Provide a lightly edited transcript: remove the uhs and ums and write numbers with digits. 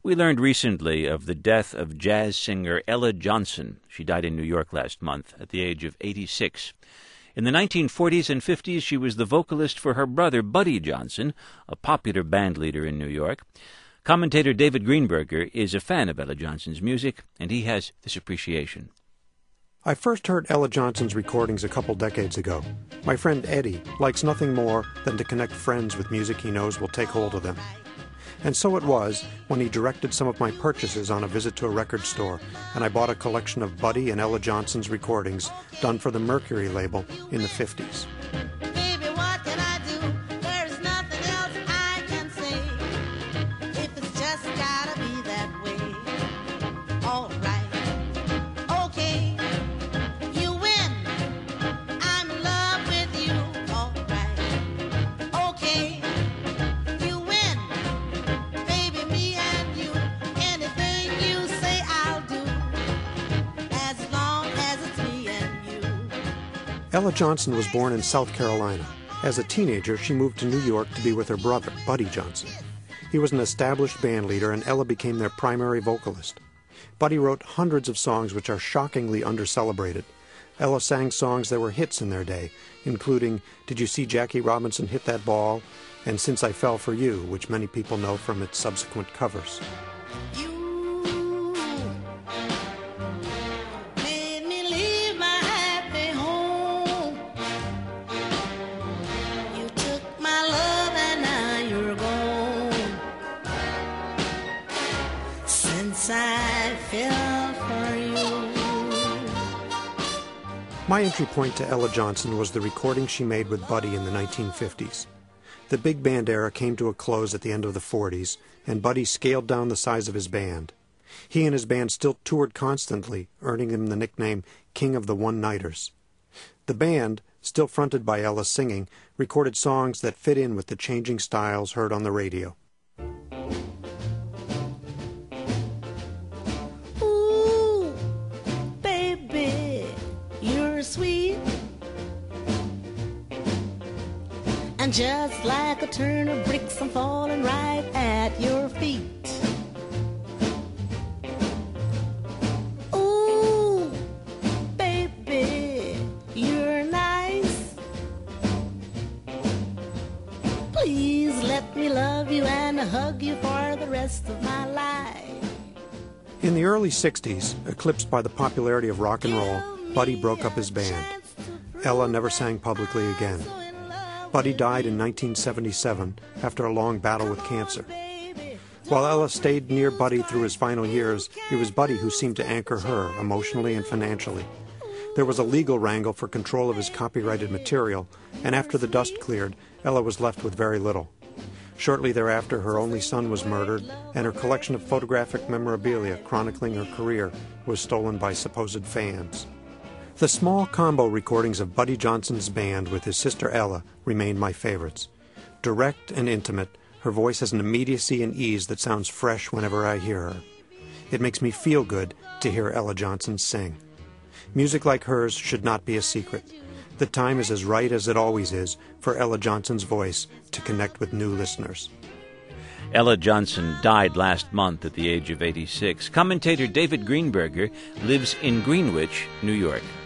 We learned recently of the death of jazz singer Ella Johnson. She died in New York last month at the age of 86. In the 1940s and 50s, she was the vocalist for her brother, Buddy Johnson, a popular band leader in New York. Commentator David Greenberger is a fan of Ella Johnson's music, and he has this appreciation. I first heard Ella Johnson's recordings a couple decades ago. My friend Eddie likes nothing more than to connect friends with music he knows will take hold of them. And so it was when he directed some of my purchases on a visit to a record store, and I bought a collection of Buddy and Ella Johnson's recordings done for the Mercury label in the 50s. Ella Johnson was born in South Carolina. As a teenager, she moved to New York to be with her brother, Buddy Johnson. He was an established band leader, and Ella became their primary vocalist. Buddy wrote hundreds of songs which are shockingly undercelebrated. Ella sang songs that were hits in their day, including Did You See Jackie Robinson Hit That Ball? And Since I Fell for You, which many people know from its subsequent covers. I fell for you. My entry point to Ella Johnson was the recording she made with Buddy in the 1950s. The big band era came to a close at the end of the 40s, and Buddy scaled down the size of his band. He and his band still toured constantly, earning him the nickname King of the One-Nighters. The band, still fronted by Ella singing, recorded songs that fit in with the changing styles heard on the radio. Sweet, and just like a turn of bricks, I'm falling right at your feet. Ooh, baby, you're nice. Please let me love you and hug you for the rest of my life. In the early 60s, eclipsed by the popularity of rock and roll, Buddy broke up his band. Ella never sang publicly again. Buddy died in 1977 after a long battle with cancer. While Ella stayed near Buddy through his final years, it was Buddy who seemed to anchor her emotionally and financially. There was a legal wrangle for control of his copyrighted material, and after the dust cleared, Ella was left with very little. Shortly thereafter, her only son was murdered, and her collection of photographic memorabilia chronicling her career was stolen by supposed fans. The small combo recordings of Buddy Johnson's band with his sister Ella remain my favorites. Direct and intimate, her voice has an immediacy and ease that sounds fresh whenever I hear her. It makes me feel good to hear Ella Johnson sing. Music like hers should not be a secret. The time is as right as it always is for Ella Johnson's voice to connect with new listeners. Ella Johnson died last month at the age of 86. Commentator David Greenberger lives in Greenwich, New York.